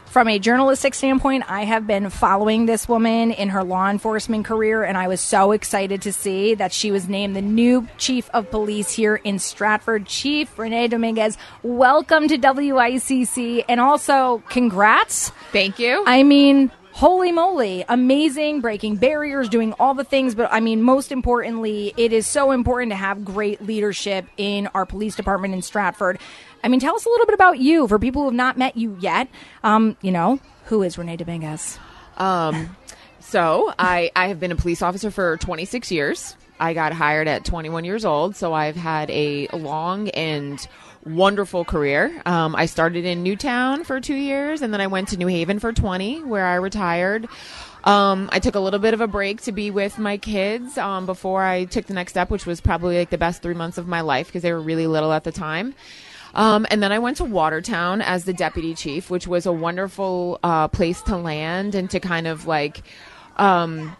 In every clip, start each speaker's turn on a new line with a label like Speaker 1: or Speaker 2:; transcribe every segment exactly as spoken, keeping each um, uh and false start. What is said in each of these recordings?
Speaker 1: from a journalistic standpoint, I have been following this woman in her law enforcement career, and I was so excited to see that she was named the new chief of police here in Stratford. Chief Renee Dominguez, welcome to W I C C, and also congrats.
Speaker 2: Thank you.
Speaker 1: I mean, holy moly, amazing, breaking barriers, doing all the things. But I mean, most importantly, it is so important to have great leadership in our police department in Stratford. I mean, tell us a little bit about you for people who have not met you yet. Um, you know, who is Renee Dominguez?
Speaker 2: Um, so I, I have been a police officer for twenty-six years. I got hired at twenty-one years old. So I've had a long and wonderful career. Um, I started in Newtown for two years, and then I went to New Haven for twenty, where I retired. Um, I took a little bit of a break to be with my kids um, before I took the next step, which was probably like the best three months of my life because they were really little at the time. Um, and then I went to Watertown as the deputy chief, which was a wonderful uh, place to land and to kind of like um,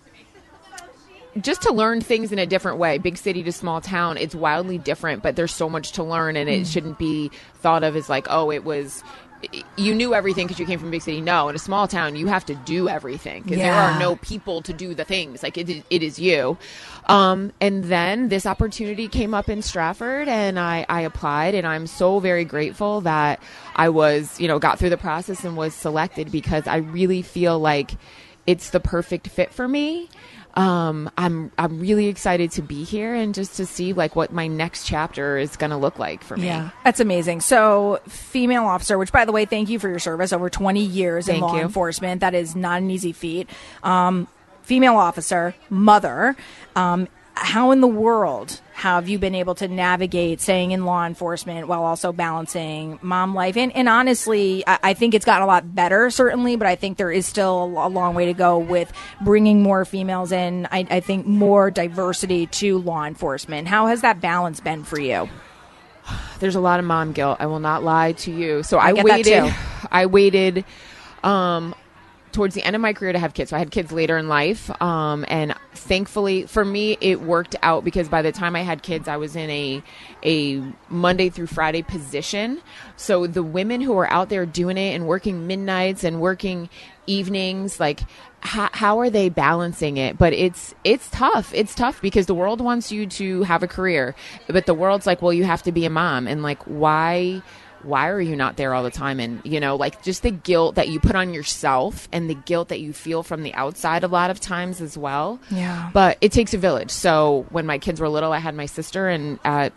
Speaker 2: just to learn things in a different way. Big city to small town, it's wildly different, but there's so much to learn, and it shouldn't be thought of as like, oh, it was... you knew everything because you came from a big city. No, in a small town, you have to do everything because
Speaker 1: Yeah.
Speaker 2: there are no people to do the things. Like it, it is you. Um, and then this opportunity came up in Stratford, and I, I applied, and I'm so very grateful that I was, you know, got through the process and was selected because I really feel like it's the perfect fit for me. Um, I'm I'm really excited to be here and just to see like what my next chapter is going to look like for me.
Speaker 1: Yeah, that's amazing. So, female officer, which by the way, thank you for your service over twenty years in
Speaker 2: Thank
Speaker 1: law
Speaker 2: you.
Speaker 1: enforcement. That is not an easy feat. Um, female officer, mother. Um, how in the world have you been able to navigate staying in law enforcement while also balancing mom life? And, and honestly, I, I think it's gotten a lot better, certainly, but I think there is still a long way to go with bringing more females in. I, I think more diversity to law enforcement. How has that balance been for you?
Speaker 2: There's a lot of mom guilt. I will not lie to you. So I,
Speaker 1: I get that
Speaker 2: waited.
Speaker 1: too.
Speaker 2: I waited um, towards the end of my career to have kids. So I had kids later in life, um, and thankfully for me, it worked out because by the time I had kids, I was in a a Monday through Friday position. So the women who are out there doing it and working midnights and working evenings, like how, how are they balancing it? But it's it's tough. It's tough because the world wants you to have a career, but the world's like, well, you have to be a mom, and like why? Why are you not there all the time? And, you know, like just the guilt that you put on yourself and the guilt that you feel from the outside a lot of times as well.
Speaker 1: Yeah.
Speaker 2: But it takes a village. So when my kids were little, I had my sister, and at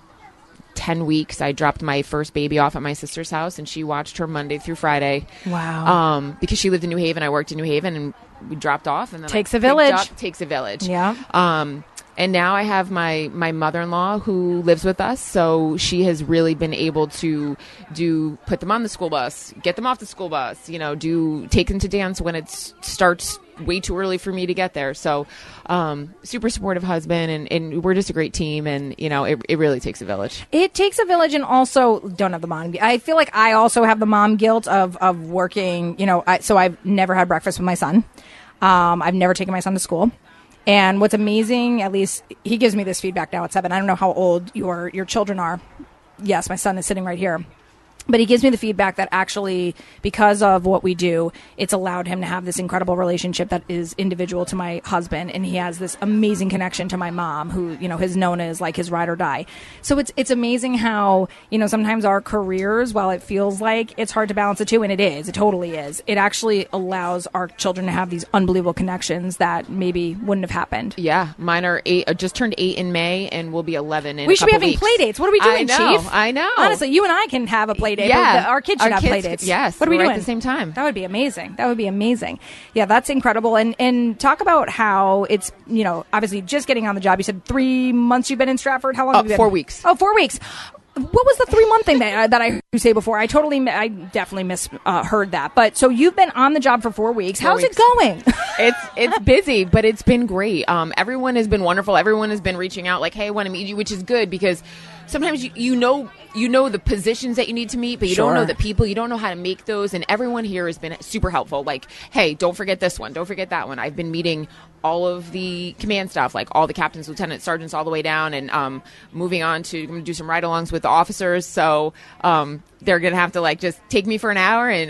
Speaker 2: ten weeks, I dropped my first baby off at my sister's house, and she watched her Monday through Friday.
Speaker 1: Wow.
Speaker 2: Um, because she lived in New Haven. I worked in New Haven, and we dropped off. And then
Speaker 1: Takes
Speaker 2: I
Speaker 1: a village.
Speaker 2: picked up- takes a village.
Speaker 1: Yeah.
Speaker 2: Um, And now I have my, my mother-in-law who lives with us. So she has really been able to do, put them on the school bus, get them off the school bus, you know, do, take them to dance when it starts way too early for me to get there. So, um, super supportive husband, and, and we're just a great team. And, you know, it, it really takes a village.
Speaker 1: It takes a village, and also don't have the mom. I feel like I also have the mom guilt of, of working, you know, I, so I've never had breakfast with my son. Um, I've never taken my son to school. And what's amazing, at least he gives me this feedback now at seven. I don't know how old your your children are. Yes, my son is sitting right here. But he gives me the feedback that actually, because of what we do, it's allowed him to have this incredible relationship that is individual to my husband. And he has this amazing connection to my mom, who, you know, is known as like his ride or die. So it's it's amazing how, you know, sometimes our careers, while it feels like it's hard to balance the two, and it is, it totally is, it actually allows our children to have these unbelievable connections that maybe wouldn't have happened.
Speaker 2: Yeah, mine are eight, uh, just turned eight in May, and will be eleven in
Speaker 1: We
Speaker 2: a
Speaker 1: should be
Speaker 2: couple
Speaker 1: having
Speaker 2: weeks.
Speaker 1: play dates. What are we doing,
Speaker 2: I know,
Speaker 1: Chief?
Speaker 2: I know.
Speaker 1: Honestly, you and I can have a play date.
Speaker 2: Yeah.
Speaker 1: But the- our kids should
Speaker 2: Our
Speaker 1: have
Speaker 2: kids
Speaker 1: play
Speaker 2: could-
Speaker 1: dates.
Speaker 2: yes,
Speaker 1: What are we
Speaker 2: right
Speaker 1: doing
Speaker 2: at the same time?
Speaker 1: That would be amazing. That would be amazing. Yeah, that's incredible. And and talk about how it's, you know, obviously just getting on the job. You said three months you've been in Stratford. How long
Speaker 2: Uh,
Speaker 1: have you been?
Speaker 2: four weeks.
Speaker 1: Oh, four weeks. What was the three month thing that, uh, that I heard you say before? I totally, mi- I definitely misheard uh, heard that. But so you've been on the job for four weeks.
Speaker 2: Four
Speaker 1: How's
Speaker 2: weeks.
Speaker 1: it going?
Speaker 2: it's it's busy, but it's been great. Um, everyone has been wonderful. Everyone has been reaching out like, hey, I want to meet you, which is good because sometimes you, you know you know the positions that you need to meet, but you
Speaker 1: Sure.
Speaker 2: don't know the people. You don't know how to make those. And everyone here has been super helpful. Like, hey, don't forget this one. Don't forget that one. I've been meeting all of the command staff, like all the captains, lieutenants, sergeants, all the way down, and um, moving on to I'm gonna do some ride-alongs with the officers. So um, they're gonna have to like just take me for an hour and, and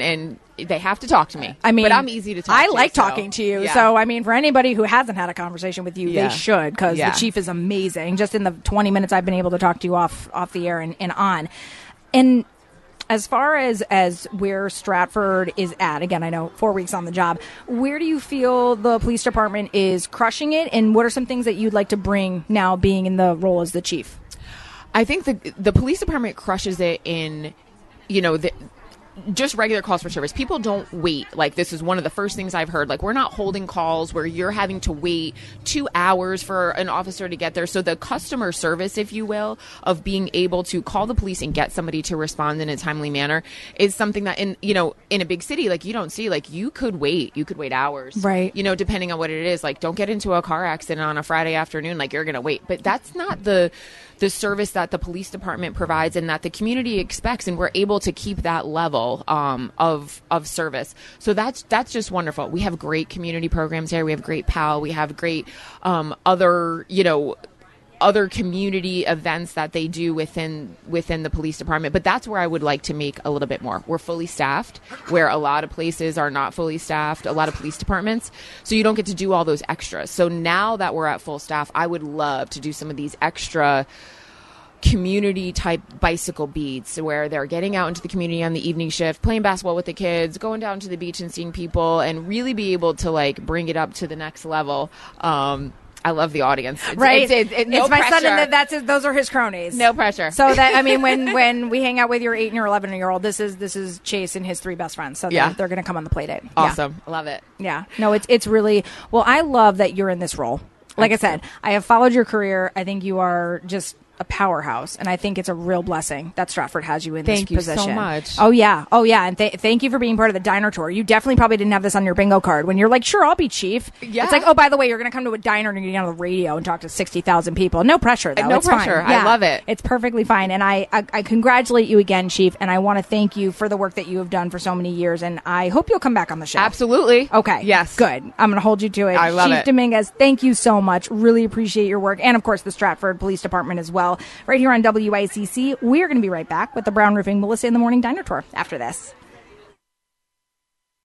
Speaker 2: they have to talk to me.
Speaker 1: I mean,
Speaker 2: but I'm easy to talk
Speaker 1: I
Speaker 2: to.
Speaker 1: like
Speaker 2: so,
Speaker 1: talking to you.
Speaker 2: yeah.
Speaker 1: So, I mean, for anybody who hasn't had a conversation with you,
Speaker 2: Yeah.
Speaker 1: they should, because
Speaker 2: Yeah.
Speaker 1: the chief is amazing. Just in the twenty minutes I've been able to talk to you off off the air and, and on. And as far as, as where Stratford is at, again, I know four weeks on the job, where do you feel the police department is crushing it? And what are some things that you'd like to bring now being in the role as the chief?
Speaker 2: I think the the police department crushes it in, you know, the just regular calls for service. People don't wait. Like, this is one of the first things I've heard. Like, we're not holding calls where you're having to wait two hours for an officer to get there. So the customer service, if you will, of being able to call the police and get somebody to respond in a timely manner is something that, in, you know, in a big city, like, you don't see. Like, you could wait. You could wait hours.
Speaker 1: Right.
Speaker 2: You know, depending on what it is. Like, don't get into a car accident on a Friday afternoon. Like, you're going to wait. But that's not the the service that the police department provides and that the community expects, and we're able to keep that level um, of of service. So that's that's just wonderful. We have great community programs here. We have great P A L. We have great um, other, you know, other community events that they do within within the police department. But that's where I would like to make a little bit more. We're fully staffed, where a lot of places are not fully staffed, a lot of police departments. So you don't get to do all those extras. So now that we're at full staff, I would love to do some of these extra community type bicycle beats where they're getting out into the community on the evening shift, playing basketball with the kids, going down to the beach and seeing people, and really be able to like bring it up to the next level. Um, I love the audience. It's,
Speaker 1: Right.
Speaker 2: It's, it's, it's, no
Speaker 1: it's my
Speaker 2: pressure.
Speaker 1: son, and that- that's his, those are his cronies.
Speaker 2: No pressure.
Speaker 1: So that, I mean, when, when we hang out with your eight and your eleven year old, this is this is Chase and his three best friends. So
Speaker 2: Yeah.
Speaker 1: they're, they're going to come on the play date.
Speaker 2: Awesome. Love it.
Speaker 1: Yeah. yeah. No, it's it's really well. I love that you're in this role. Like I said, I have followed your career. I think you are just a powerhouse, and I think it's a real blessing that Stratford has you in
Speaker 2: Thank
Speaker 1: this
Speaker 2: you
Speaker 1: position.
Speaker 2: so much.
Speaker 1: Oh yeah, oh yeah, and th- thank you for being part of the diner tour. You definitely probably didn't have this on your bingo card when you're like, sure, I'll be chief.
Speaker 2: Yeah.
Speaker 1: It's like, oh, by the way, you're going to come to a diner and you're going to get on the radio and talk to sixty thousand people. No pressure, though.
Speaker 2: No
Speaker 1: it's
Speaker 2: pressure.
Speaker 1: Fine.
Speaker 2: I
Speaker 1: Yeah.
Speaker 2: love it.
Speaker 1: It's perfectly fine, and I, I I congratulate you again, chief, and I want to thank you for the work that you have done for so many years, and I hope you'll come back on the show.
Speaker 2: Absolutely.
Speaker 1: Okay.
Speaker 2: Yes.
Speaker 1: Good. I'm going to hold you to it.
Speaker 2: I love
Speaker 1: Chief
Speaker 2: it.
Speaker 1: Dominguez, thank you so much. Really appreciate your work. And, of course, the Stratford Police Department as well. Right here on W I C C. We are going to be right back with the Brown Roofing Melissa in the Morning Diner Tour after this.